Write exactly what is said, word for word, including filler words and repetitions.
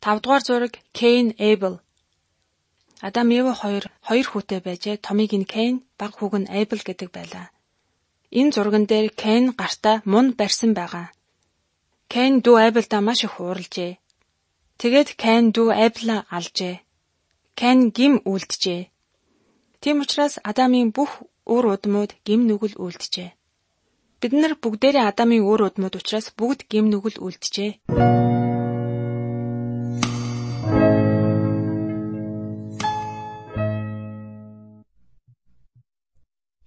тавдугаар зураг Кейн Эйбл. Адам Эв хоёр хоёр хүүтэй байжээ. Томыг нь Кейн, баг хүүг нь Эйбл гэдэг байлаа. Энэ зурган дээр Кейн гартаа мун барьсан байгаа. Кейн дүү Эйблдаа маш их уурлжээ. Тэгээд Кейн дүү Эйблаа алжээ. Кейн гим үлджээ. Тийм учраас Адамын бүх үр удмууд гим нүгэл үлджээ. Бид нар бүгдээрээ Адамын үр удмууд учраас бүгд гим нүгэл үлджээ.